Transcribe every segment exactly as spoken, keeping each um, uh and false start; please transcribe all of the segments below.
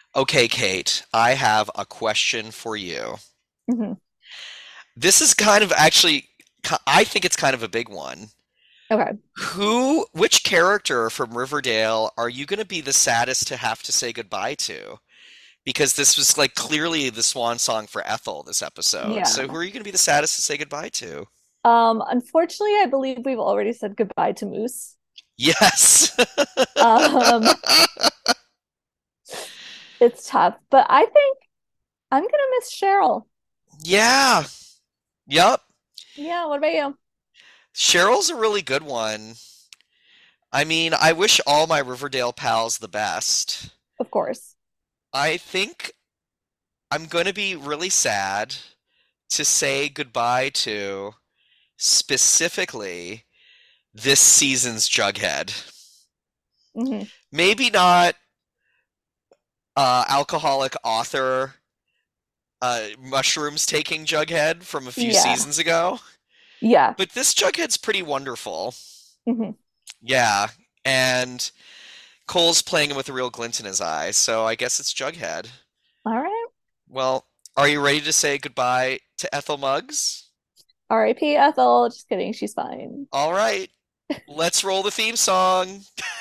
Okay, Kate, I have a question for you. Hmm. This is kind of actually, I think it's kind of a big one. Okay. Who, which character from Riverdale are you going to be the saddest to have to say goodbye to? Because this was like clearly the swan song for Ethel this episode. Yeah. So who are you going to be the saddest to say goodbye to? Um, unfortunately, I believe we've already said goodbye to Moose. Yes. Um, it's tough, but I think I'm gonna miss Cheryl. Yeah. Yep. Yeah, what about you? Cheryl's a really good one. I mean, I wish all my Riverdale pals the best. Of course. I think I'm going to be really sad to say goodbye to specifically this season's Jughead. Hmm. Maybe not uh, alcoholic author uh, mushrooms taking Jughead from a few Yeah. seasons ago, Yeah. but this Jughead's pretty wonderful. Hmm. Yeah, and Cole's playing him with a real glint in his eye, so I guess it's Jughead. All right. Well, are you ready to say goodbye to Ethel Muggs? R I P Ethel. Just kidding. She's fine. All right, let's roll the theme song.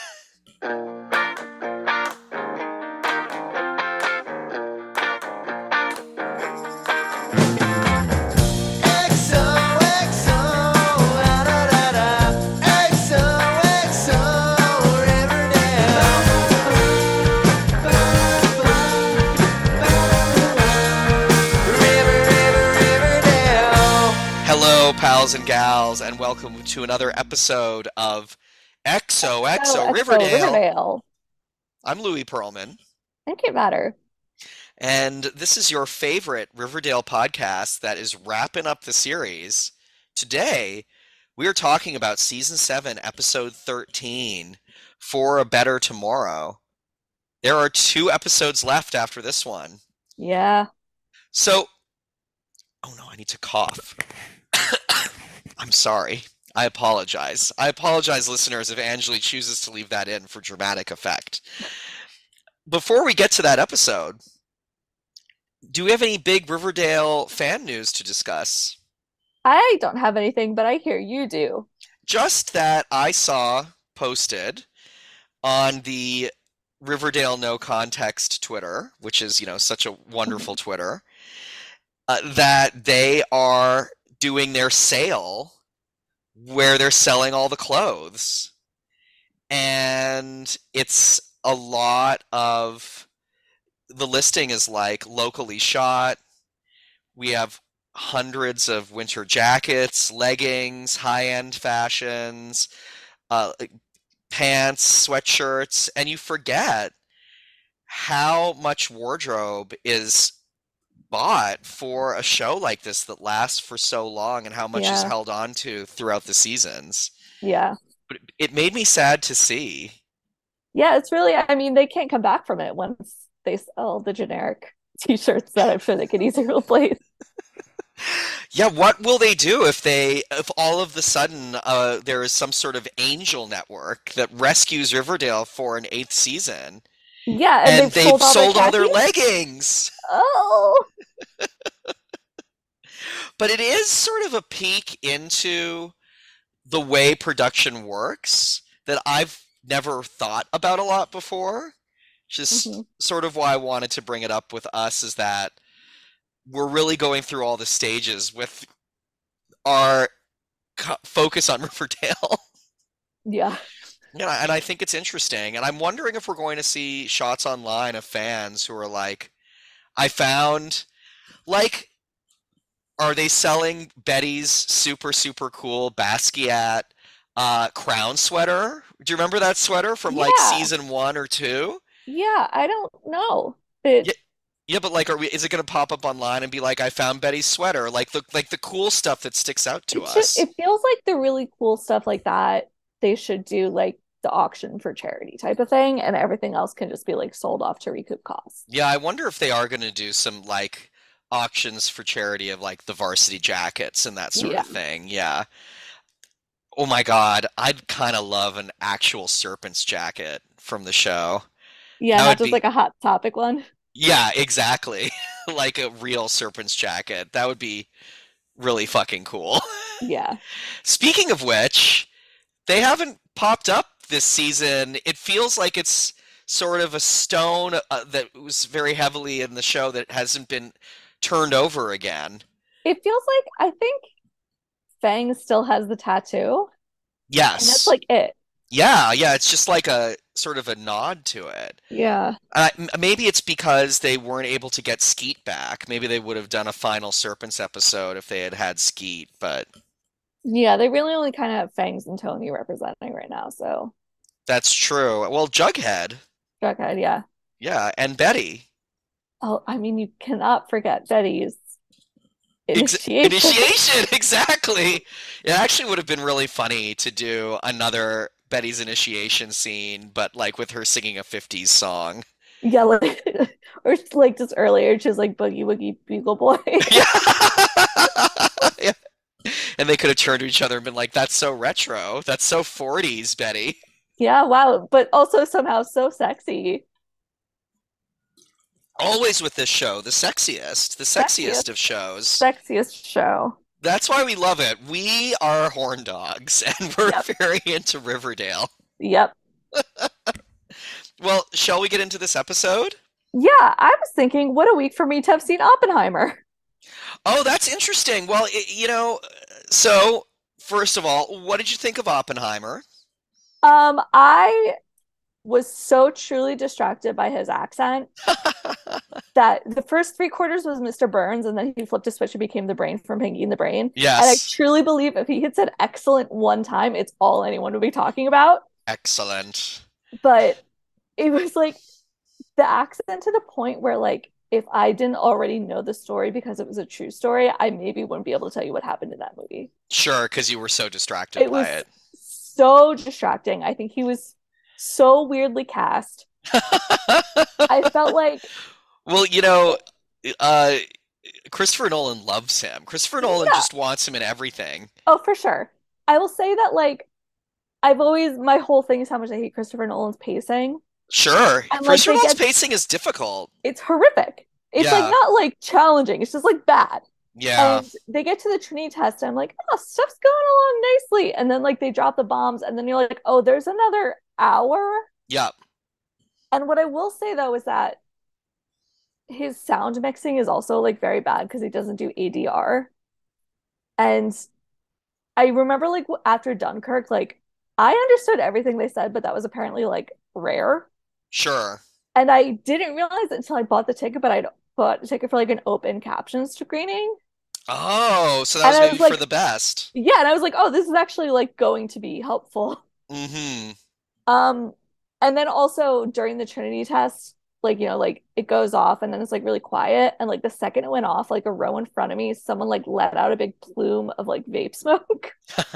X O X O, la da da da. X O X O, River, River, Riverdale. Hello, pals and gals, and welcome to another episode of X O X So, O Exo Riverdale. Riverdale. I'm Louis Pearlman, Make it matter. and this is your favorite Riverdale podcast that is wrapping up the series. Today, we are talking about season seven, episode thirteen, For a Better Tomorrow. There are two episodes left after this one. Yeah. So, oh no, I need to cough. I'm sorry. I apologize. I apologize, listeners, if Angeli chooses to leave that in for dramatic effect. Before we get to that episode, do we have any big Riverdale fan news to discuss? I don't have anything, but I hear you do. Just that I saw posted on the Riverdale No Context Twitter, which is, you know, such a wonderful Twitter, uh, that they are doing their sale where they're selling all the clothes. And it's a lot of the listing is like locally shot. We have hundreds of winter jackets, leggings, high-end fashions, uh, pants, sweatshirts, and you forget how much wardrobe is bought for a show like this that lasts for so long and how much is Yeah. held on to throughout the seasons. Yeah. But it, it made me sad to see. Yeah, it's really, I mean, they can't come back from it once they sell the generic t-shirts that I'm sure they could easily replace. Yeah, what will they do if they if all of the sudden uh, there is some sort of angel network that rescues Riverdale for an eighth season Yeah, and and they've they've sold all their sold all their khakis. leggings? Oh, But it is sort of a peek into the way production works that I've never thought about a lot before. Just hmm. sort of why I wanted to bring it up with us is that we're really going through all the stages with our co- focus on Riverdale. Yeah. Yeah, and I think it's interesting. And I'm wondering if we're going to see shots online of fans who are like, I found, like, are they selling Betty's super, super cool Basquiat uh, crown sweater? Do you remember that sweater from like Yeah. season one or two? Yeah. I don't know. It Yeah, yeah, but like, are we? Is it going to pop up online and be like, I found Betty's sweater? Like the like the cool stuff that sticks out to it should us. it feels like the really cool stuff like that they should do like the auction for charity type of thing, and everything else can just be like sold off to recoup costs. Yeah, I wonder if they are going to do some like auctions for charity of like the varsity jackets and that sort Yeah. of thing. Yeah. Oh my God, I'd kind of love an actual Serpent's jacket from the show. Yeah, That not would just be, like a hot topic one. Yeah, exactly. Like a real serpent's jacket. That would be really fucking cool. Yeah. Speaking of which, they haven't popped up this season. It feels like it's sort of a stone uh, that was very heavily in the show that hasn't been turned over again. It feels like I think Fang still has the tattoo, and that's Yes. like it. Yeah, yeah, it's just like a sort of a nod to it. Yeah. Uh, m- maybe it's because they weren't able to get Skeet back. Maybe they would have done a final Serpents episode if they had had Skeet, but Yeah, they really only kind of have Fangs and Tony representing right now, so that's true. Well, Jughead, Jughead, yeah. yeah, and Betty. Oh, I mean, you cannot forget Betty's Ex initiation. initiation, exactly. It actually would have been really funny to do another Betty's initiation scene, but like with her singing a fifties song. Yeah, like or it's like just earlier, she's like Boogie Woogie Bugle Boy. Yeah. Yeah. And they could have turned to each other and been like, that's so retro. That's so forties, Betty. Yeah, wow. But also somehow so sexy. Always with this show, the sexiest, the sexiest Sexiest, of shows. sexiest show. That's why we love it. We are horn dogs, and we're Yep. very into Riverdale. Yep. Well, shall we get into this episode? Yeah, I was thinking, what a week for me to have seen Oppenheimer. Oh, that's interesting. Well, it, you know, so first of all, what did you think of Oppenheimer? Um, I was so truly distracted by his accent that the first three quarters was mister Burns, and then he flipped a switch and became the brain from Pinky and the Brain. And I Yes, truly believe if he had said excellent one time, it's all anyone would be talking about. excellent. But it was like the accent to the point where, like, if I didn't already know the story because it was a true story, I maybe wouldn't be able to tell you what happened in that movie. Sure, because you were so distracted It by was it. so distracting. I think he was so weirdly cast. I felt like, Well, you know, uh, Christopher Nolan loves him. Christopher Nolan yeah, just wants him in everything. oh, for sure. I will say that, like, I've always, my whole thing is how much I hate Christopher Nolan's pacing. Sure, And, like, Christopher they Nolan's get, pacing is difficult. it's horrific. It's, like, Yeah, not, like, challenging, it's just, like, bad. yeah, And they get to the Trinity test, and I'm like, oh, stuff's going along nicely. And then, like, they drop the bombs, and then you're like, oh, there's another hour. yeah. And what I will say, though, is that his sound mixing is also, like, very bad because he doesn't do A D R. And I remember, like, after Dunkirk, like, I understood everything they said, but that was apparently, like, rare. Sure. And I didn't realize it until I bought the ticket, but I'd bought a ticket for, like, an open caption screening. Oh, so that And was I maybe was for like, the best. yeah, and I was like, oh, this is actually, like, going to be helpful. Mm-hmm. Um, and then also during the Trinity test, like, you know, like it goes off and then it's like really quiet. And like the second it went off, like a row in front of me, someone like let out a big plume of like vape smoke.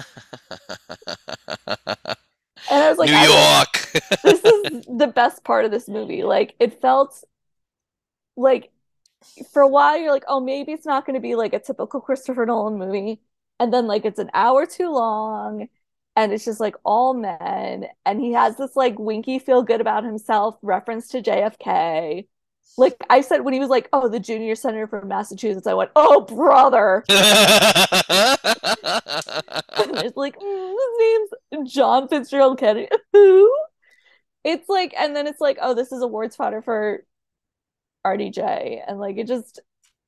And I was like, New I was like, York. this is the best part of this movie. Like it felt like for a while you're like, oh, maybe it's not going to be like a typical Christopher Nolan movie. And then like it's an hour too long and it's just like all men. And he has this like winky feel good about himself reference to J F K. Like I said when he was like, oh, the junior senator from Massachusetts, I went, oh, brother. And it's like, mm, his name's John Fitzgerald Kennedy. Who? It's like, and then it's like, oh, this is awards fodder for R D J. And like, it just,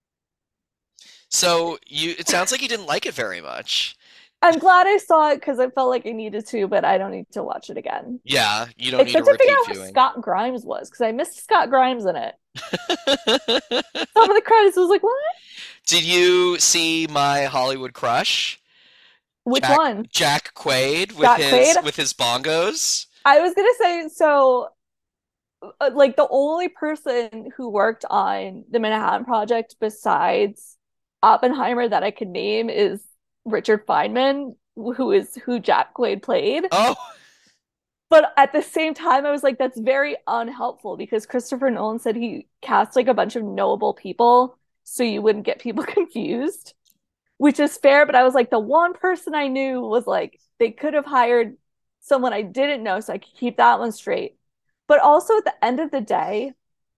So you it sounds like you didn't like it very much. I'm glad I saw it because I felt like I needed to, but I don't need to watch it again. Yeah, you don't need a Except to figure repeat out where viewing. Scott Grimes was because I missed Scott Grimes in it. Some of the credits was like, what? Did you see My Hollywood Crush? Which Jack one? Jack Quaid with Scott his Quaid? with his bongos? I was gonna say so. Uh, like the only person who worked on the Manhattan Project besides Oppenheimer that I could name is Richard Feynman, who is who Jack Quaid played. Oh, But at the same time, I was like, that's very unhelpful because Christopher Nolan said he cast like a bunch of knowable people so you wouldn't get people confused, which is fair. But I was like, the one person I knew was like, they could have hired someone I didn't know so I could keep that one straight. But also at the end of the day,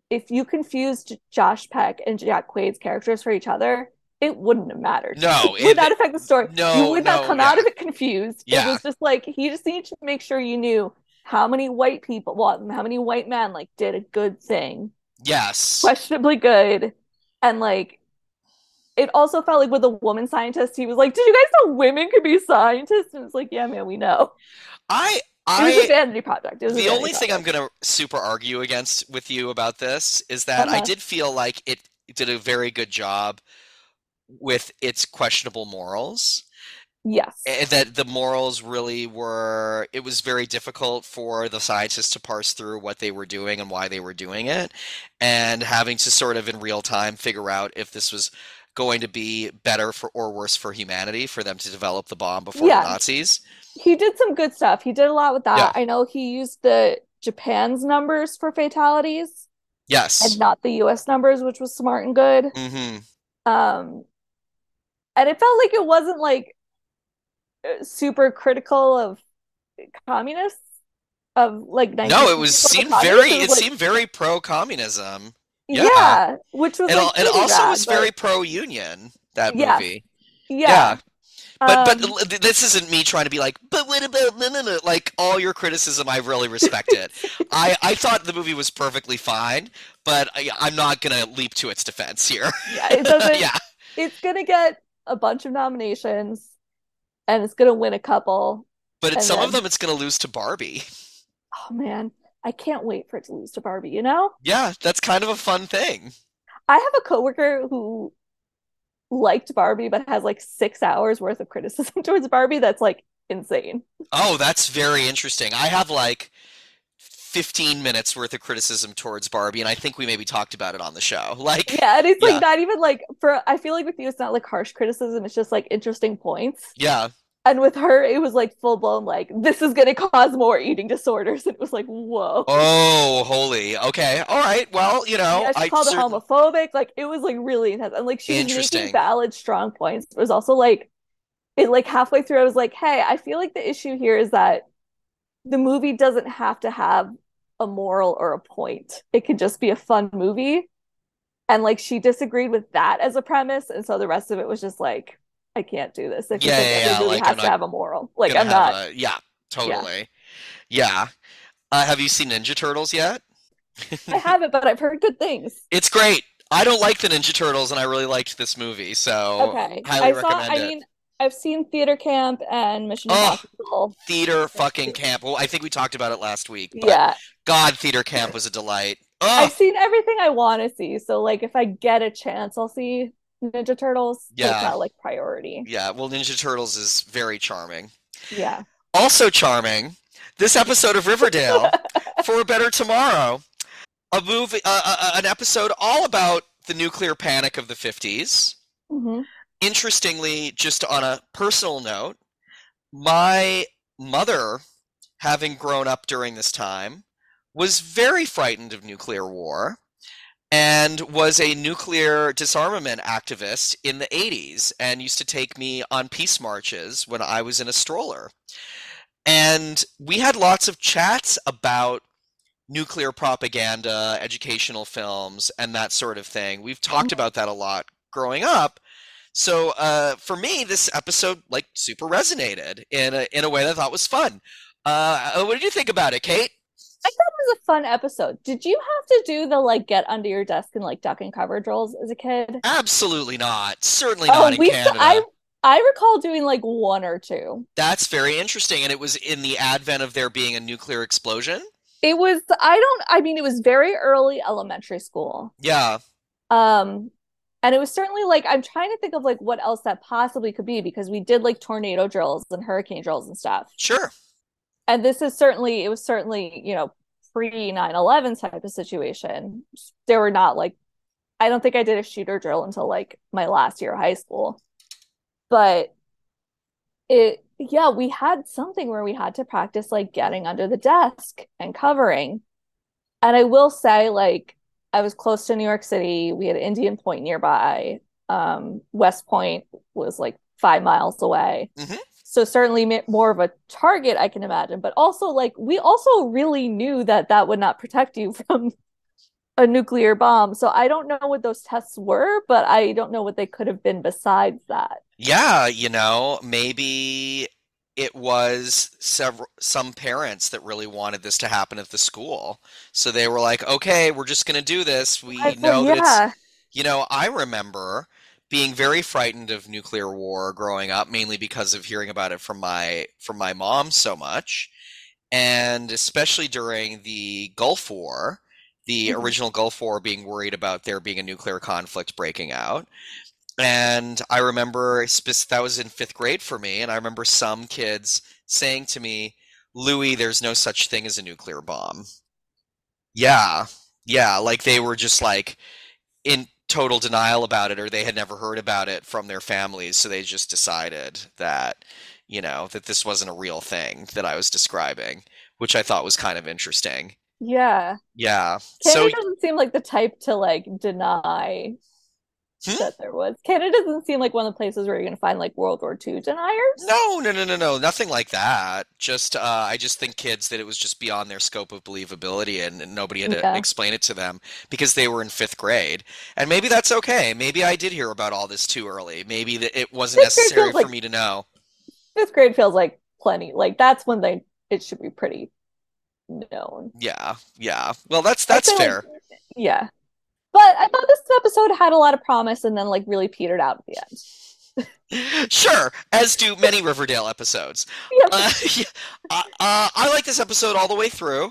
if you confused Josh Peck and Jack Quaid's characters for each other, it wouldn't have mattered. No, It would it, not affect the story. You no, would not no, come out yeah, of it confused. It yeah, was just like he just needed to make sure you knew how many white people, well, how many white men like did a good thing, yes. questionably good, and like it also felt like with a woman scientist, he was like, "Did you guys know women could be scientists?" And it's like, "Yeah, man, we know." I, It was a I, vanity project. It was a the vanity only thing I'm project. gonna super argue against with you about this is that I Uh-huh. did feel like it did a very good job with its questionable morals. Yes. Eh, that the morals really were, it was very difficult for the scientists to parse through what they were doing and why they were doing it, and having to sort of in real time figure out if this was going to be better for or worse for humanity for them to develop the bomb before the Yeah. Nazis. He did some good stuff. He did a lot with Yeah. that. I know he used the Japan's numbers for fatalities and Yes. not the U S numbers, which was smart and good. Hmm. Um, and it felt like it wasn't like super critical of communists, of like No, it nineteen was sixties level seemed very communists. It was it like, seemed very pro-communism. Yeah. yeah, which was And like al- it pretty also rad, was but very pro-union, that yes, movie. yeah. Yeah. But but Um, this isn't me trying to be like, but what about no no no? Like all your criticism, I really respect it. I I thought the movie was perfectly fine, but I, I'm not gonna leap to its defense here. yeah, it doesn't, Yeah, it's gonna get a bunch of nominations and it's gonna win a couple. but it's And some of then, them it's gonna lose to Barbie. oh man, I can't wait for it to lose to Barbie, you know? Yeah, that's kind of a fun thing. I have a coworker who liked Barbie but has like six hours worth of criticism towards Barbie. That's like insane. Oh, that's very interesting. I have like fifteen minutes worth of criticism towards Barbie, and I think we maybe talked about it on the show. Like, Yeah, and it's like yeah, not even like for I feel like with you it's not like harsh criticism, it's just like interesting points. yeah. And with her, it was like full blown like this is gonna cause more eating disorders. And it was like, whoa. Oh, holy. Okay. All right. Well, you know, Yeah, she I called it certainly homophobic. Like it was like really intense. And like she was making interesting. valid, strong points. It was also like it like halfway through, I was like, hey, I feel like the issue here is that the movie doesn't have to have a moral or a point. It could just be a fun movie. And like she disagreed with that as a premise. And so the rest of it was just like, I can't do this if you Yeah, think yeah, every yeah. movie Like, I'm has to not have a moral. Like gonna I'm have not, a, yeah, yeah. totally. Yeah. Uh, have you seen Ninja Turtles yet? I haven't, but I've heard good things. It's great. I don't like the Ninja Turtles, and I really liked this movie, so Okay. highly I saw, recommend I it. mean, I've seen Theater Camp and Mission Oh, Impossible. theater fucking camp. Well, I think we talked about it last week, but Yeah. God, theater camp was a delight. I've Oh, seen everything I want to see. So like if I get a chance, I'll see Ninja Turtles, but it's yeah, not like priority. yeah. Well, Ninja Turtles is very charming. Yeah. Also charming, this episode of Riverdale, For a Better Tomorrow, a movie, uh, uh, uh, an episode all about the nuclear panic of the fifties. Hmm. Interestingly, just on a personal note, my mother, having grown up during this time, was very frightened of nuclear war and was a nuclear disarmament activist in the eighties and used to take me on peace marches when I was in a stroller. And we had lots of chats about nuclear propaganda, educational films, and that sort of thing. We've talked about that a lot growing up. So uh, for me, this episode like super resonated in a in a way that I thought was fun. Uh, what did you think about it, Kate? I thought it was a fun episode. Did you have to do the like get under your desk and like duck and cover drills as a kid? Absolutely not. Certainly Oh, not in we I Canada. I recall doing like one or two. That's very interesting. And it was in the advent of there being a nuclear explosion. It was I don't I mean it was very early elementary school. Yeah, Um and it was certainly like I'm trying to think of like what else that possibly could be because we did like tornado drills and hurricane drills and stuff. sure. And this is certainly it was certainly, you know, pre nine eleven type of situation. There were not like I don't think I did a shooter drill until like my last year of high school. But it yeah, we had something where we had to practice like getting under the desk and covering. And I will say, like, I was close to New York City. We had Indian Point nearby. Um, West Point was like five miles away. Hmm. So certainly more of a target, I can imagine. But also, like, we also really knew that that would not protect you from a nuclear bomb. So I don't know what those tests were, but I don't know what they could have been besides that. Yeah, you know, maybe it was several some parents that really wanted this to happen at the school. So they were like, "Okay, we're just going to do this. We I thought, know that it's, yeah, you know, I remember being very frightened of nuclear war growing up, mainly because of hearing about it from my from my mom so much, and especially during the Gulf War, the mhm, original Gulf War, being worried about there being a nuclear conflict breaking out. And I remember spec- that was in fifth grade for me, and I remember some kids saying to me, "Louis, there's no such thing as a nuclear bomb." Yeah, yeah, like they were just like in total denial about it, or they had never heard about it from their families, so they just decided that, you know, that this wasn't a real thing that I was describing, which I thought was kind of interesting. yeah. Yeah. So, Canada doesn't seem like the type to like deny hmm? that there was. Canada doesn't seem like one of the places where you're going to find like World War Two deniers. No, no, no, no, no, nothing like that. Just, uh, I just think kids that it was just beyond their scope of believability, and, and nobody had to Yeah. explain it to them because they were in fifth grade. And maybe that's okay. Maybe I did hear about all this too early. Maybe that it wasn't Fifth grade necessary feels for like me to know. fifth grade feels like plenty. Like that's when they it should be pretty known. Yeah, yeah. Well, that's I'd that's say like fair. yeah. But I thought this episode had a lot of promise and then like really petered out at the end. Sure, as do many Riverdale episodes. Yep. Uh, yeah, uh, uh, I like this episode all the way through.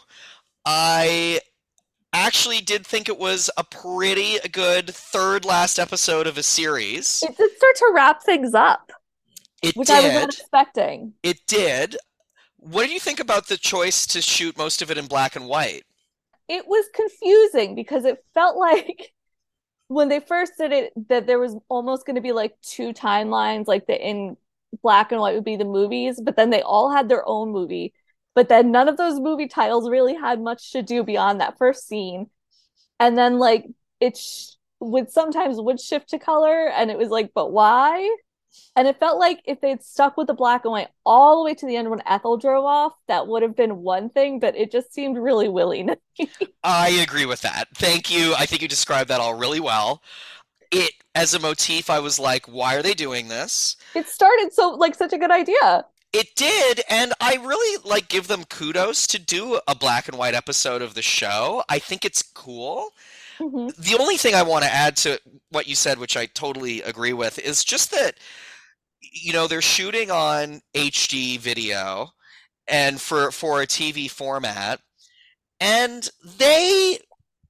I actually did think it was a pretty good third last episode of a series. It did start to wrap things up, It which I was not did. expecting. It did. What did you think about the choice to shoot most of it in black and white? It was confusing because it felt like when they first did it that there was almost going to be like two timelines, like the in black and white would be the movies, but then they all had their own movie. But then none of those movie titles really had much to do beyond that first scene. And then like it sh- would sometimes would shift to color, and it was like, but why? And it felt like if they'd stuck with the black and white all the way to the end when Ethel drove off, that would have been one thing, but it just seemed really willy. I agree with that. Thank you. I think you described that all really well. It, as a motif, I was like, why are they doing this? It started so like such a good idea. It did, and I really like give them kudos to do a black and white episode of the show. I think it's cool. Mm-hmm. The only thing I want to add to what you said, which I totally agree with, is just that, you know, they're shooting on H D video and for for a T V format, and they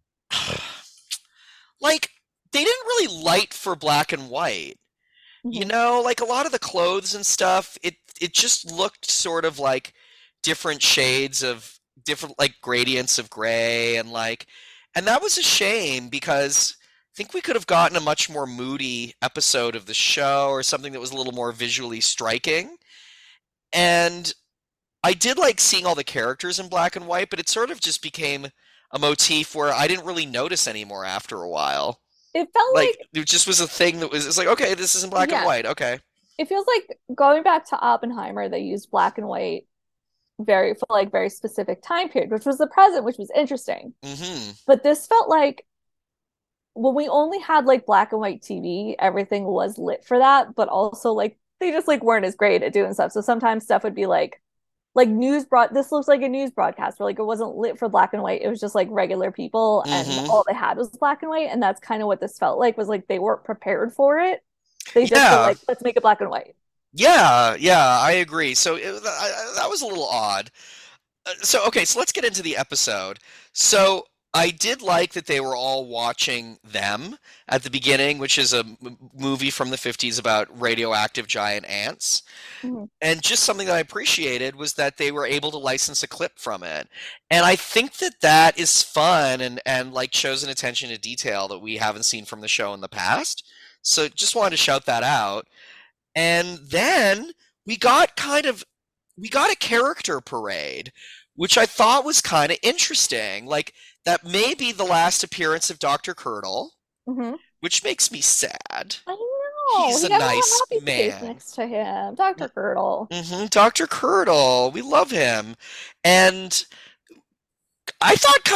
like they didn't really light for black and white. You Mm-hmm. know, like a lot of the clothes and stuff, it it just looked sort of like different shades of different like gradients of gray, and like and that was a shame because I think we could have gotten a much more moody episode of the show or something that was a little more visually striking. And I did like seeing all the characters in black and white, but it sort of just became a motif where I didn't really notice anymore after a while. It felt Like like it just was a thing that was it's like, okay, this is in black and yeah, white. Okay. it feels like going back to Oppenheimer, they used black and white very for like very specific time period, which was the present, which was interesting. Mm-hmm. But this felt like when we only had like black and white T V, everything was lit for that, but also like they just like weren't as great at doing stuff. So sometimes stuff would be like like news broad this looks like a news broadcast where like it wasn't lit for black and white. It was just like regular people and Mm-hmm. all they had was black and white. And that's kind of what this felt like was like they weren't prepared for it. They just were Yeah. like, let's make it black and white. Yeah, yeah, I agree. So it, I, I- that was a little odd. Uh, So okay, so let's get into the episode. So I did like that they were all watching Them at the beginning, which is a m- movie from the fifties about radioactive giant ants. Mm-hmm. And just something that I appreciated was that they were able to license a clip from it. And I think that that is fun and and like shows an attention to detail that we haven't seen from the show in the past. So just wanted to shout that out. And then we got kind of we got a character parade, which I thought was kind of interesting. Like that may be the last appearance of doctor Curdle, Mm-hmm. which makes me sad. I know. He's He a got a little nice happy face man. next to him. doctor Girdle. Hmm doctor Curdle, we love him. And I thought kind of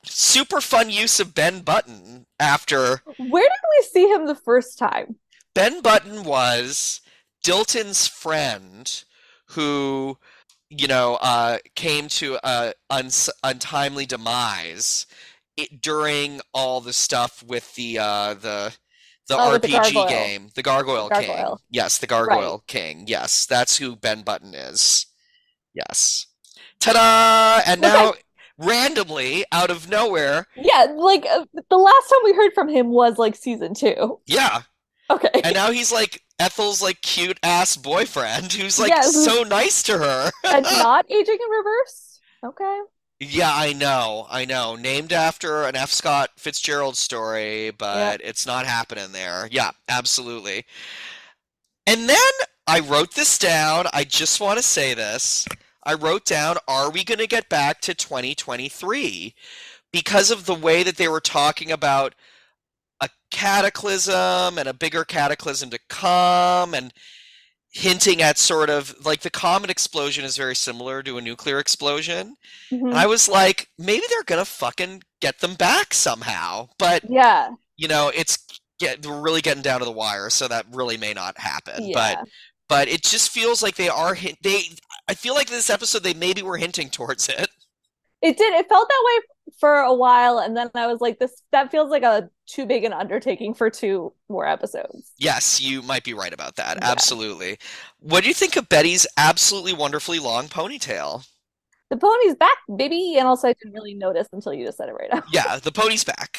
super fun use of Ben Button after Where did we see him the first time? Ben Button was Dilton's friend who, you know, uh, came to a uns untimely demise it, during all the stuff with the uh, the the Oh, with the R P G gargoyle. game, the Gargoyle King. Gargoyle. Yes, the Right. Gargoyle King. Yes, that's who Ben Button is. Yes. Ta-da! And Okay. now, randomly, out of nowhere, Yeah, like uh, the last time we heard from him was like season two. yeah, and Okay. now he's like Ethel's like cute ass boyfriend who's like Yeah, who's so nice to her. and not aging in reverse. Okay. Yeah, I know, I know. Named after an F. Scott Fitzgerald story, Yep. but it's not happening there. Yeah, absolutely. And then I wrote this down. I just want to say this. I wrote down, are we going to get back to twenty twenty-three? Because of the way that they were talking about a cataclysm and a bigger cataclysm to come, and hinting at sort of like the comet explosion is very similar to a nuclear explosion. And I Hmm. was like, maybe they're gonna fucking get them back somehow. But, Yeah. you know, it's get, we're really getting down to the wire, so that really may not happen. But Yeah. but it just feels like they are hint they I feel like this episode they maybe were hinting towards it. It did. It felt that way for a while, and then I was like, "This that feels like a too big an undertaking for two more episodes." Yes, you might be right about that. Yeah, Absolutely. What do you think of Betty's absolutely wonderfully long ponytail? the pony's back, baby, and also I didn't really notice until you just said it right now. Yeah, the pony's back.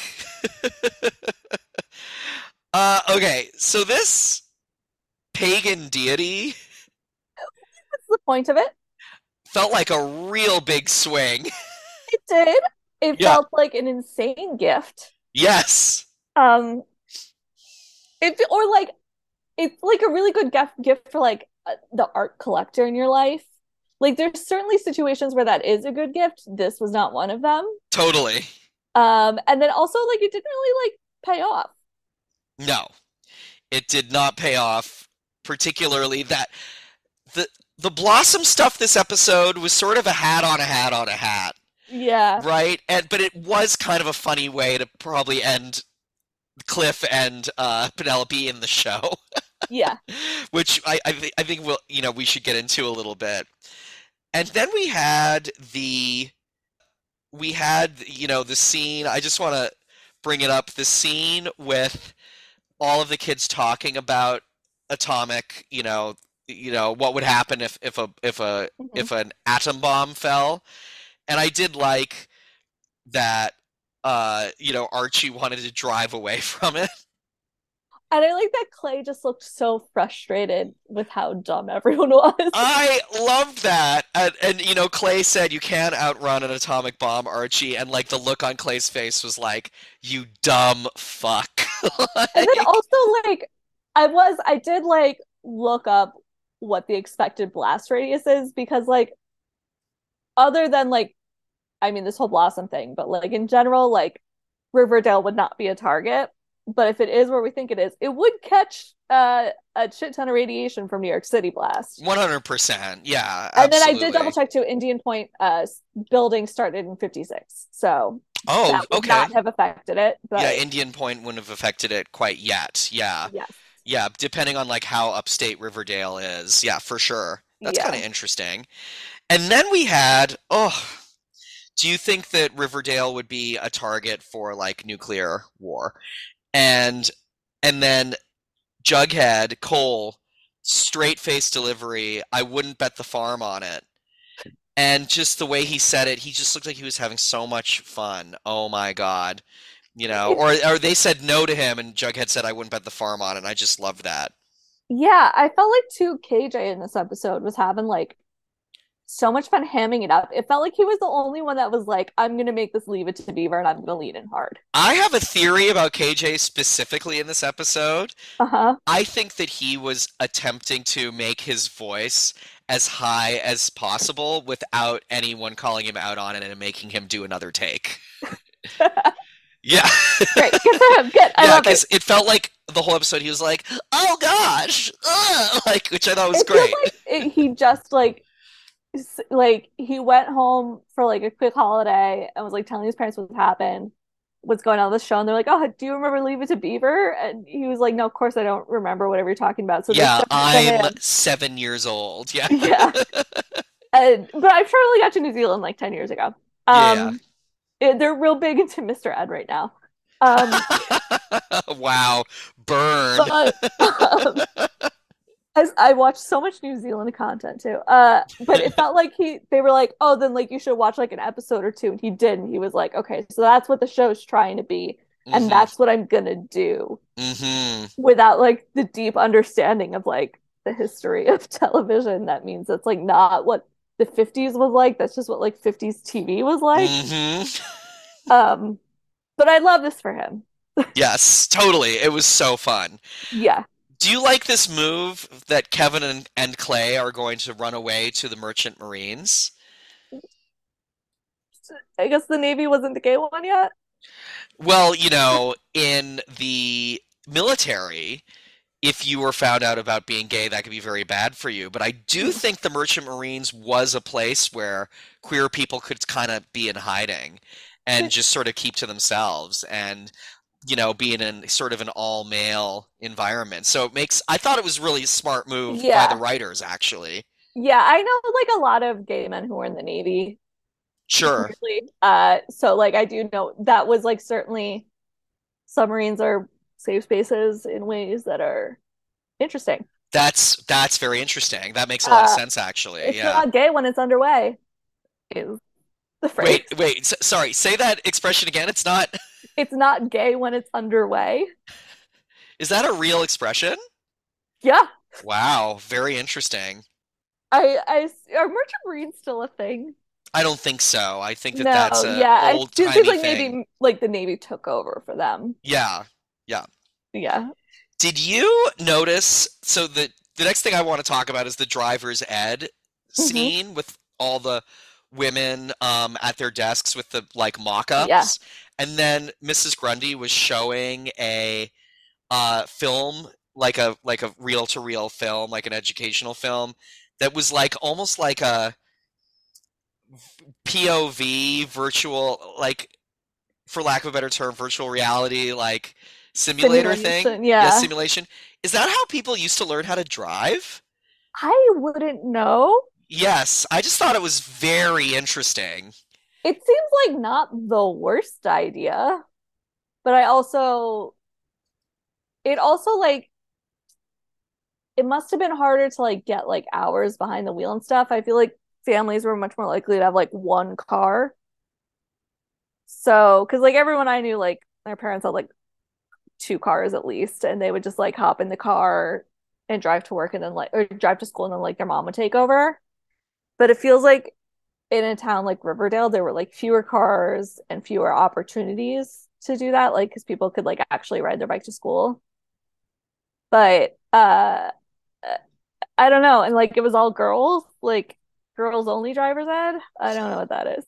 Uh, okay, so this pagan deity What's the point of it? felt like a real big swing. It did. It Yeah, felt like an insane gift. yes, Um, it or like it's like a really good gift gift for like uh, the art collector in your life. Like there's certainly situations where that is a good gift. This was not one of them. totally. Um, and then also like it didn't really like pay off. No, it did not pay off, particularly that the the Blossom stuff this episode was sort of a hat on a hat on a hat, Yeah, right? And but it was kind of a funny way to probably end Cliff and uh, Penelope in the show, yeah. which I I, th- I think we'll you know we should get into a little bit. And then we had the we had you know the scene. I just want to bring it up. The scene with all of the kids talking about atomic. You know, you know what would happen if if a if a Mhm. if an atom bomb fell. And I did like that. Uh, you know, Archie wanted to drive away from it. And I like that Clay just looked so frustrated with how dumb everyone was. I loved that. And, and you know, Clay said you can't outrun an atomic bomb, Archie, and like the look on Clay's face was like, you dumb fuck. And then Like, also like I was I did like look up what the expected blast radius is because like other than like I mean this whole Blossom thing, but like in general, like Riverdale would not be a target. But if it is where we think it is, it would catch uh, a shit ton of radiation from New York City blast. one hundred percent. Yeah, And then I did double absolutely. check too. Indian Point uh, building started in fifty-six, so Oh, that would okay. not have affected it. Yeah, But Indian Point wouldn't have affected it quite yet. Yeah. yes, Yeah, depending on like how upstate Riverdale is. Yeah, for sure. That's kind yeah, of interesting. And then we had, oh, do you think that Riverdale would be a target for like nuclear war? And and then Jughead, Cole, straight face delivery. I wouldn't bet the farm on it. And just the way he said it, he just looked like he was having so much fun. Oh my God. You know, it's or or they said no to him and Jughead said I wouldn't bet the farm on it. And I just loved that. yeah. I felt like too K J in this episode was having like so much fun hamming it up. It felt like he was the only one that was like, "I'm gonna make this Leave It to Beaver, and I'm gonna lean in hard." I have a theory about K J specifically in this episode. Uh huh. I think that he was attempting to make his voice as high as possible without anyone calling him out on it and making him do another take. Yeah. Great, good for him. Good, I Yeah, love it. because it felt like the whole episode he was like, "Oh gosh," ugh," like which I thought was It feels great. like it, he just like s- like he went home for like a quick holiday and was like telling his parents what happened, what's going on with the show, and they're like, "Oh, do you remember Leave It to Beaver?" And he was like, "No, of course I don't remember whatever you're talking about." So they Yeah, sent him I'm in. seven years old. Yeah. Yeah, and but I traveled got to New Zealand like ten years ago. Yeah. Um, it- they're real big into mister Ed right now. Um, Wow. Burn. but um, as I watched so much New Zealand content too. Uh, but it felt like he they were like, oh, then like you should watch like an episode or two, and he didn't. He was like, okay, so that's what the show's trying to be, and hmm that's what I'm gonna do hmm without like the deep understanding of like the history of television. That means it's like not what the fifties was like. That's just what like fifties T V was like. hmm Um, but I love this for him. Yes, totally. It was so fun. Yeah. Do you like this move that Kevin and, and Clay are going to run away to the Merchant Marines? I guess the Navy wasn't the gay one yet. Well, you know, in the military, if you were found out about being gay, that could be very bad for you. But I do Mhm. think the Merchant Marines was a place where queer people could kind of be in hiding and just sort of keep to themselves and, you know, be in an, sort of an all-male environment. So it makes, I thought it was really a smart move by the Yeah. writers, actually. Yeah, I know like a lot of gay men who were in the Navy, Sure. weirdly. Uh, so like I do know that was like certainly submarines are safe spaces in ways that are interesting. That's that's very interesting. That makes a lot of Uh, sense, actually. it's Yeah. not gay when it's underway, is the phrase. Wait, wait. S sorry. Say that expression again. It's not. It's not gay when it's underway. Is that a real expression? Yeah. Wow, very interesting. I, I, are merchant marines still a thing? I don't think so. I think that that's No, a yeah. I do think old-timey like thing. maybe like the Navy took over for them. Yeah. Yeah. Yeah. Did you notice? So the the next thing I want to talk about is the driver's ed Hmm. scene with all the women um, at their desks with the like Yeah. mock-ups, and then Missus Grundy was showing a uh, film, like a like a reel-to-reel film, like an educational film that was like almost like a P O V virtual, like for lack of a better term, virtual reality, like simulator thing. Simulation. Yeah, Yeah. simulation. Is that how people used to learn how to drive? I wouldn't know. Yes, I just thought it was very interesting. It seems like not the worst idea, but I also it also like it must have been harder to like get like hours behind the wheel and stuff. I feel like families were much more likely to have like one car. So, because like everyone I knew, like their parents had like two cars at least, and they would just like hop in the car and drive to work and then like or drive to school and then like their mom would take over. But it feels like in a town like Riverdale, there were like fewer cars and fewer opportunities to do that, like because people could like actually ride their bike to school. But uh I don't know. And like it was all girls, like girls only driver's ed. I don't know what that is.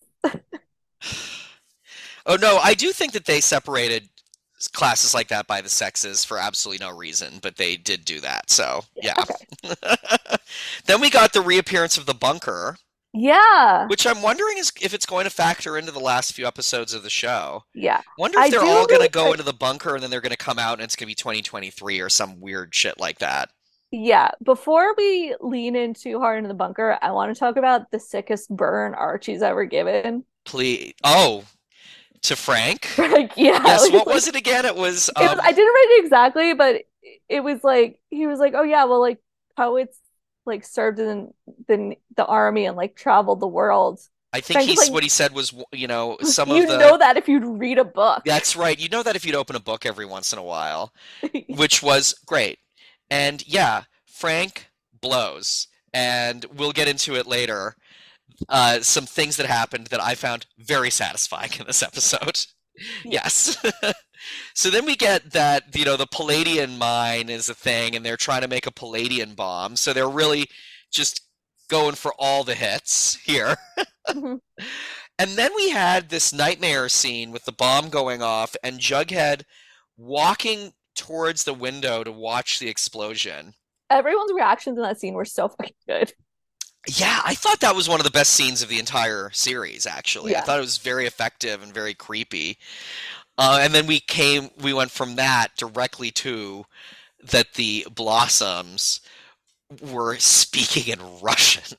Oh no, I do think that they separated classes like that by the sexes for absolutely no reason, but they did do that. So, Yeah. yeah. Okay. Then we got the reappearance of the bunker, Yeah. which I'm wondering is if it's going to factor into the last few episodes of the show. Yeah. Wonder if I they're do all going to really go like into the bunker and then they're going to come out and it's going to be twenty twenty-three or some weird shit like that. yeah. Before we lean in too hard into the bunker, I want to talk about the sickest burn Archie's ever given. Please. Oh, to Frank? Like, yeah, Yes, like, what like was it again? It was it was um I didn't write it exactly, but it was like he was like, "Oh yeah, well like poets like served in the the army and like traveled the world." I think Frank is he's like, what he said was, you know, some of "You the know that if you'd read a book." that's right. You know that if you'd open a book every once in a while, which was great. And yeah, Frank blows. And we'll get into it later. Uh, some things that happened that I found very satisfying in this episode. Yeah. Yes. So then we get that, you know, the Palladian mine is a thing, and they're trying to make a Palladian bomb. So they're really just going for all the hits here. Mhm. And then we had this nightmare scene with the bomb going off and Jughead walking towards the window to watch the explosion. Everyone's reactions in that scene were so fucking good. Yeah, I thought that was one of the best scenes of the entire series, actually. I Yeah. thought it was very effective and very creepy. Uh, and then we came, we went from that directly to that the Blossoms were speaking in Russian.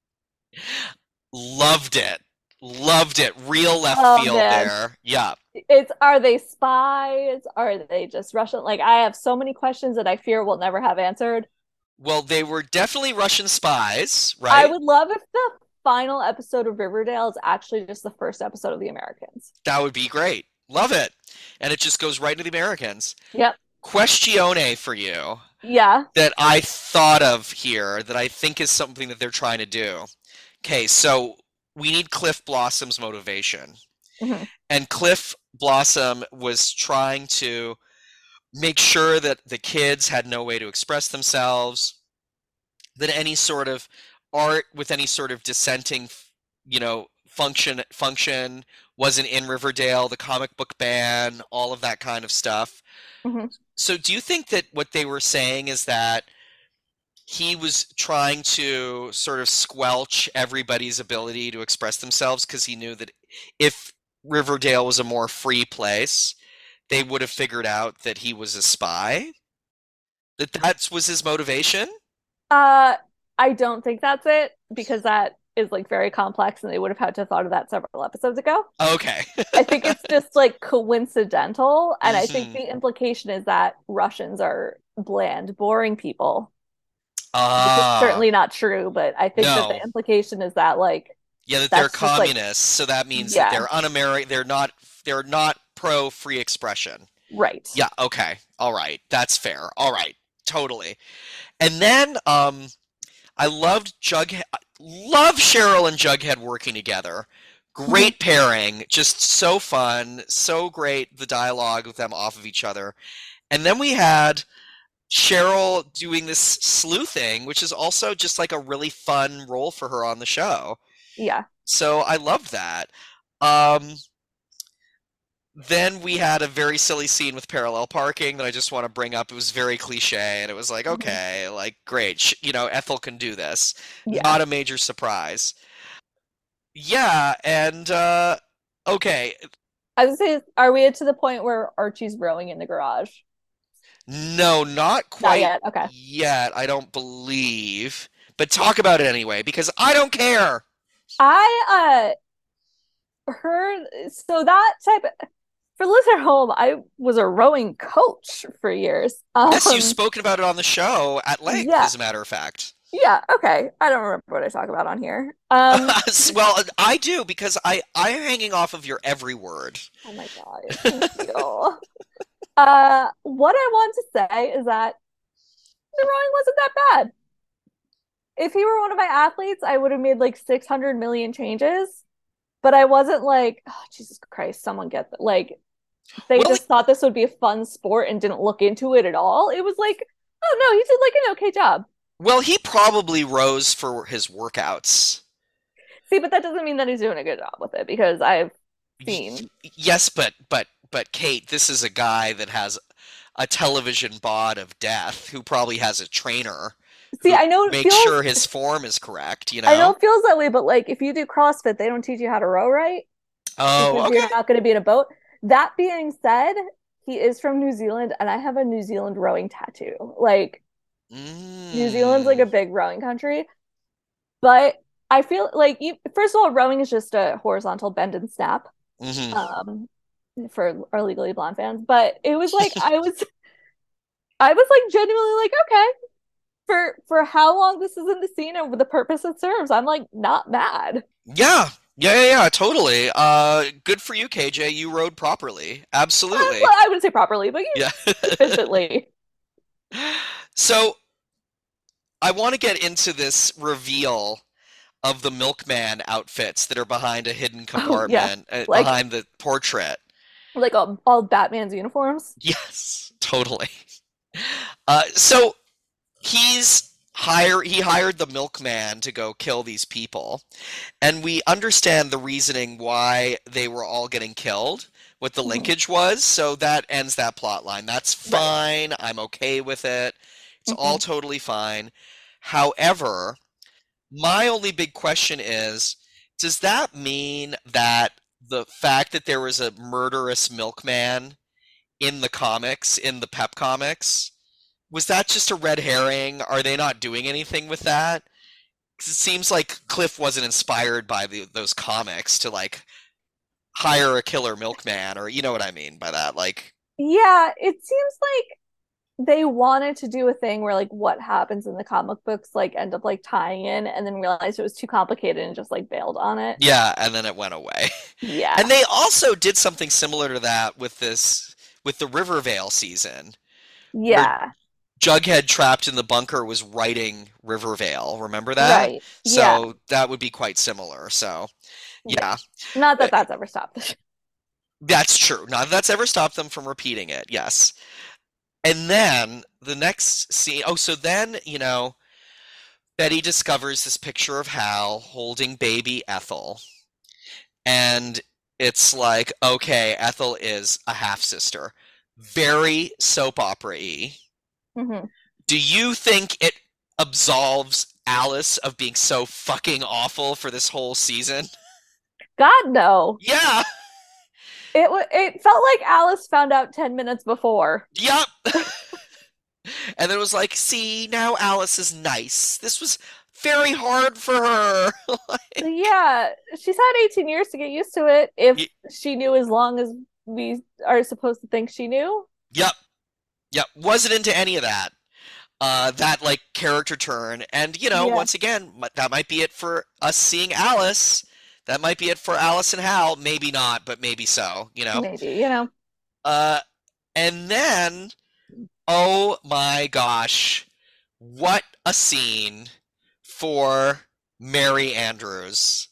Loved it. Loved it. Real left Oh field man. there. Yeah. It's are they spies? Are they just Russian? Like I have so many questions that I fear will never have answered. Well, they were definitely Russian spies, I right? would love if the final episode of Riverdale is actually just the first episode of The Americans. That would be great. Love it. And it just goes right into the Americans. Yep. Questione for you Yeah. that I thought of here that I think is something that they're trying to do. Okay, so we need Cliff Blossom's motivation. Mhm. And Cliff Blossom was trying to make sure that the kids had no way to express themselves, that any sort of art with any sort of dissenting, you know, function function wasn't in Riverdale, the comic book ban, all of that kind of stuff. Mhm. So do you think that what they were saying is that he was trying to sort of squelch everybody's ability to express themselves because he knew that if Riverdale was a more free place, they would have figured out that he was a spy? That that was his motivation? Uh, I don't think that's it because that is like very complex and they would have had to have thought of that several episodes ago. Okay. I think it's just like coincidental. And I think hmm the implication is that Russians are bland, boring people, which is Ah, certainly not true. But I think that the no. implication is that like Yeah, that they're that's just like, communists, so that means that yeah, they're un-Ameri- they're not they're not pro free expression. right. Yeah, okay. All right. That's fair. All right. Totally. And then um I loved Jughead love Cheryl and Jughead working together. Mhm. Great pairing, just so fun, so great the dialogue with them off of each other. And then we had Cheryl doing this sleuthing, which is also just like a really fun role for her on the show. Yeah. So I loved that. Um, then we had a very silly scene with parallel parking that I just want to bring up. It was very cliche, and it was like, Mhm. okay, like great, sh- you know, Ethel can do this. Yeah. Not a major surprise. Yeah, and uh, okay, I was gonna say, are we to the point where Archie's rowing in the garage? no, not Not quite yet. Okay. yet. I don't believe, but talk about it anyway because I don't care. I uh heard so that type of, for listener home, I was a rowing coach for years. Yes, you've Um, spoken about it on the show at length, yeah, as a matter of fact. yeah, okay. I don't remember what I talk about on here. Um, Well, I do because I I am hanging off of your every word. oh my God, thank you. Uh, what I want to say is that the rowing wasn't that bad. If he were one of my athletes, I would have made like six hundred million changes, but I wasn't like, oh, Jesus Christ, someone get that. Like, they Well, just thought this would be a fun sport and didn't look into it at all. It was like, oh no, he did like an okay job. well, he probably rose for his workouts. See, but that doesn't mean that he's doing a good job with it because I've Y- seen. Yes, but but but Kate, this is a guy that has a television bod of death who probably has a trainer See, who I know it makes feels, sure his form is correct, you I know know? it feels that way, but like if you do CrossFit, they don't teach you how to row right Oh, because you're okay. not going to be in a boat. That being said, he is from New Zealand, and I have a New Zealand rowing tattoo. Like New Zealand's like a Mm. big rowing country, but I feel like you, first of all, rowing is just a horizontal bend and snap. hmm Um, for our Legally Blonde fans, but it was like I was I was like genuinely like, okay, for for how long this is in the scene and the purpose it serves, I'm like not mad. Yeah. Yeah, yeah, yeah, totally. Uh, good for you, K J. You rode properly. Uh, well, Absolutely. I wouldn't say properly, but Yeah. efficiently. So I want to get into this reveal of the milkman outfits that are behind a hidden Oh yeah, compartment, uh, like behind the portrait. like all, all Batman's uniforms. Yes, totally. Uh, so he's hire he hired the milkman to go kill these people, and we understand the reasoning why they were all getting killed, what the Mhm. linkage was, so that ends that plot line. That's Right. fine. I'm okay with it. It's all Mhm. totally fine. However, My only big question is, does that mean that the fact that there was a murderous milkman in the comics, in the Pep comics, was that just a red herring? Are they not doing anything with that? 'Cause it seems like Cliff wasn't inspired by the, those comics to like hire a killer milkman, or you know what I mean by that. Like, Yeah, it seems like they wanted to do a thing where like what happens in the comic books like end up like tying in and then realized it was too complicated and just like bailed on it. yeah, and then it went away. And Yeah. they also did something similar to that with this with the Rivervale season, where Yeah. Jughead trapped in the bunker was writing Rivervale. Remember that? Right. Yeah. So that would be quite similar. So, Yeah. yeah, Not Uh, that that's ever stopped this. that's true. Not that that's ever stopped them from repeating it. Yes. And then the next scene, oh, so then, you know, Betty discovers this picture of Hal holding baby Ethel. And it's like, okay, Ethel is a half sister. Very soap opera-y. Hmm. Do you think it absolves Alice of being so fucking awful for this whole season? God no. Yeah, It wa it felt like Alice found out ten minutes before. yep. And then it was like, see, now Alice is nice. This was very hard for her. Like, Yeah, she's had eighteen years to get used to it if y- she knew as long as we are supposed to think she knew. yep, yep. Wasn't into any of that. Uh, that like character turn, and you know, Yeah, once again, m- that might be it for us seeing Alice. That might be it for Alice and Hal. Maybe not, but maybe so. You know. maybe, you know. Uh, and then, oh my gosh, what a scene for Mary Andrews.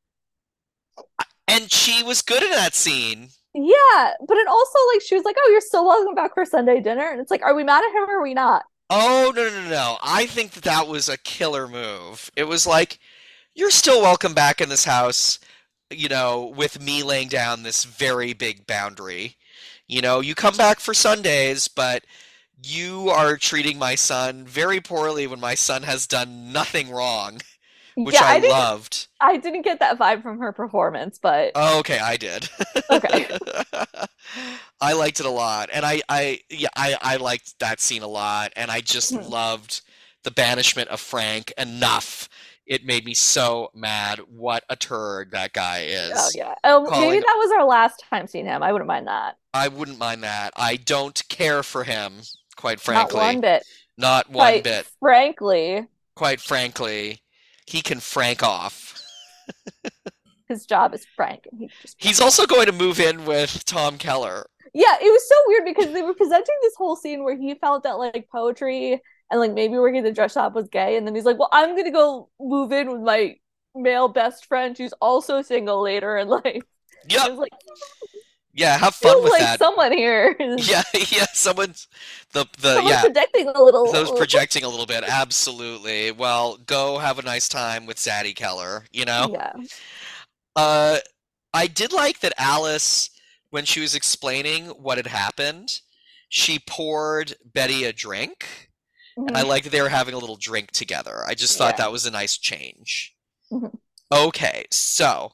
And she was good in that scene. Yeah, but it also like she was like, "Oh, you're still welcome back for Sunday dinner," and it's like, "Are we mad at him or are we not?" Oh, no, no, no, no. I think that that was a killer move. It was like, you're still welcome back in this house, you know, with me laying down this very big boundary. You know, you come back for Sundays, but you are treating my son very poorly when my son has done nothing wrong, which Yeah, I I didn't loved. I didn't get that vibe from her performance, but Oh, okay, I did. okay. I liked it a lot, and I, I, yeah, I, I liked that scene a lot, and I just loved the banishment of Frank enough. It made me so mad. What a turd that guy Oh is. yeah. Oh, maybe Calling, that was our last time seeing him. I wouldn't mind that. I wouldn't mind that. I don't care for him, quite Not one frankly. bit. Not one Quite bit. frankly, Quite frankly, he can frank off. his job is Frank, and he just He's Frank off. also going to move in with Tom Keller. Yeah, it was so weird because they were presenting this whole scene where he felt that like poetry and like maybe working at the dress shop was gay, and then he's like, "Well, I'm gonna go move in with my male best friend who's also single later in life." And Yep. it was like, Yeah, have fun feels with like that. someone here is Yeah, yeah, someone's the the someone's yeah, projecting a little. those projecting a little bit. Absolutely. Well, go have a nice time with Zaddy Keller, you know? Yeah. Uh I did like that Alice, when she was explaining what had happened, she poured Betty a drink, and I Mhm. liked that they were having a little drink together. I just thought Yeah. that was a nice change. Mhm. Okay, so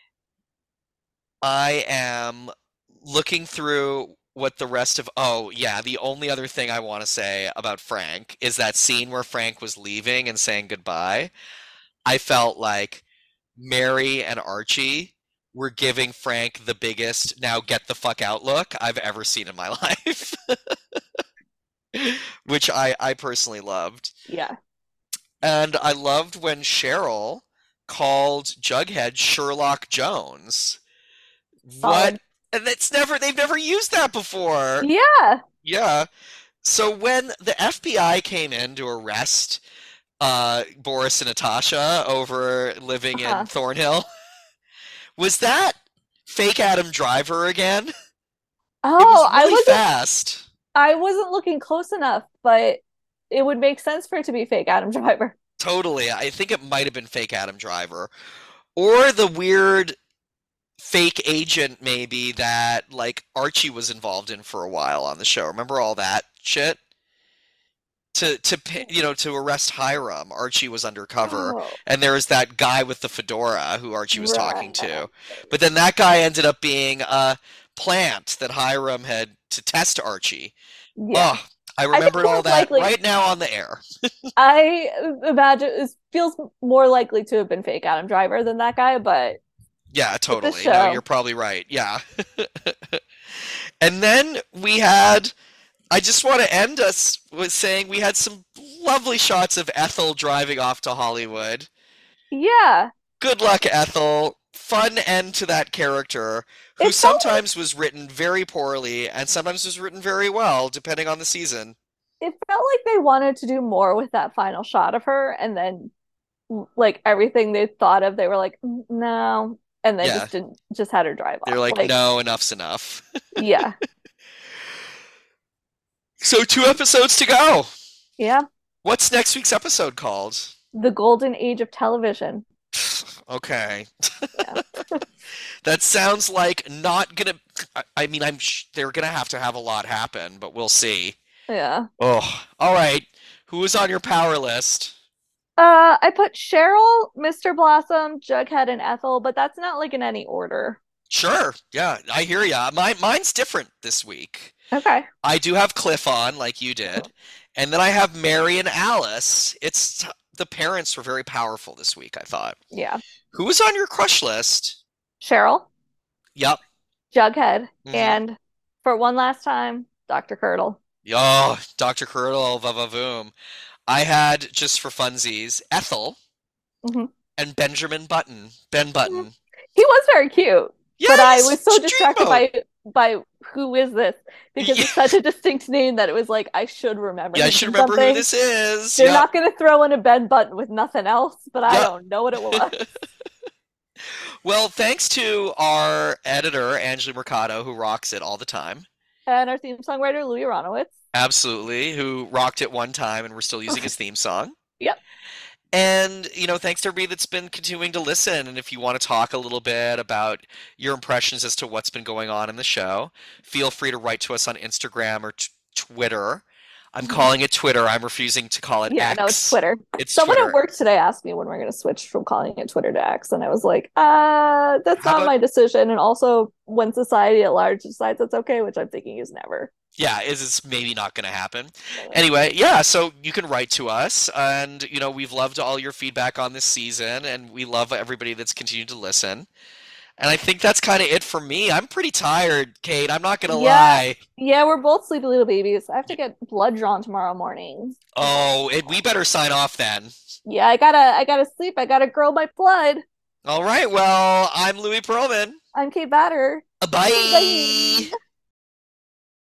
I am looking through what the rest of. Oh, yeah, the only other thing I want to say about Frank is that scene where Frank was leaving and saying goodbye. I felt like Mary and Archie were giving Frank the biggest now get the fuck out look I've ever seen in my life, which I, I personally loved. Yeah. And I loved when Cheryl called Jughead Sherlock Jones. What? Solid. And it's never, they've never used that before. Yeah. Yeah. So when the F B I came in to arrest uh, Boris and Natasha over living in Uh-huh. Thornhill, was that fake Adam Driver again? It was Oh, I really wasn't fast. I wasn't looking close enough, but it would make sense for it to be fake Adam Driver. Totally. I think it might have been fake Adam Driver. Or the weird fake agent, maybe, that, like, Archie was involved in for a while on the show. Remember all that shit? to to pi- you know to arrest Hiram. Archie was undercover, Oh, and there was that guy with the fedora who Archie was talking right. to. But then that guy ended up being a plant that Hiram had to test Archie. Yeah. Oh, I I think remembered all more that likely, right now on the air. I imagine it feels more likely to have been fake Adam Driver than that guy, but Yeah, with the totally. No, you're show, probably right. Yeah. And then we had, I just want to end us with saying we had some lovely shots of Ethel driving off to Hollywood. yeah, Good luck, Ethel. Fun end to that character, who it felt like sometimes was written very poorly and sometimes was written very well, depending on the season. it felt like they wanted to do more with that final shot of her, and then like everything they thought of, they were like, "Mm, no," and then Yeah, just didn't just had her drive they're off. like, Like, no, enough's enough. yeah, So, two episodes to go. yeah, What's next week's episode called? the golden age of television. Okay. Yeah, That sounds like not gonna. I I mean, I'm sh they're gonna have to have a lot happen, but we'll see. yeah. Oh, all right. Who is on your power list? Uh, I put Cheryl, mister Blossom, Jughead, and Ethel, but that's not like in any order. Sure. Yeah, I hear ya. My mine's different this week. Okay. I do have Cliff on, like you did, and then I have Mary and Alice. It's the parents were very powerful this week, I thought. Yeah. Who is on your crush list? Cheryl, Yep. Jughead, Mm-hmm. and for one last time, doctor Curdle. Oh, doctor Curdle, va-va-voom. I had, just for funsies, Ethel Hmm. and Benjamin Button. Ben Button. He was very cute, but Yeah, I he's was so such a distracted dreamboat. by by who is this because Yeah, it's such a distinct name that it was like I should remember yeah, I him should from remember who something. this is. They're Yep, not going to throw in a Ben Button with nothing else, but I yep. don't know what it was. Well, thanks to our editor, Angela Mercado, who rocks it all the time. And our theme songwriter Louis Aronowitz. Absolutely, who rocked it one time and we're still using his theme song. Yep. And, you know, thanks to everybody that's been continuing to listen. And if you want to talk a little bit about your impressions as to what's been going on in the show, feel free to write to us on Instagram or t Twitter. I'm Mhm. calling it Twitter. I'm refusing to call it Yeah, no, it's X. Twitter. It's Someone at Twitter. work today asked me when we're going to switch from calling it Twitter to X, and I was like, uh, that's How not about, my decision. And also, when society at large decides that's okay, which I'm thinking is never. yeah, is it's maybe not going to happen. Anyway. Anyway, yeah, so you can write to us. And, you know, we've loved all your feedback on this season. And we love everybody that's continued to listen. And I think that's kind of it for me. I'm pretty tired, Kate. I'm not gonna Yeah, lie. yeah, we're both sleepy little babies. I have to get blood drawn tomorrow morning. Oh, it, we better sign off then. Yeah, I gotta, I gotta sleep. I gotta grow my blood. All right, well, I'm Louis Pearlman. I'm Kate Batter. Bye. Bye.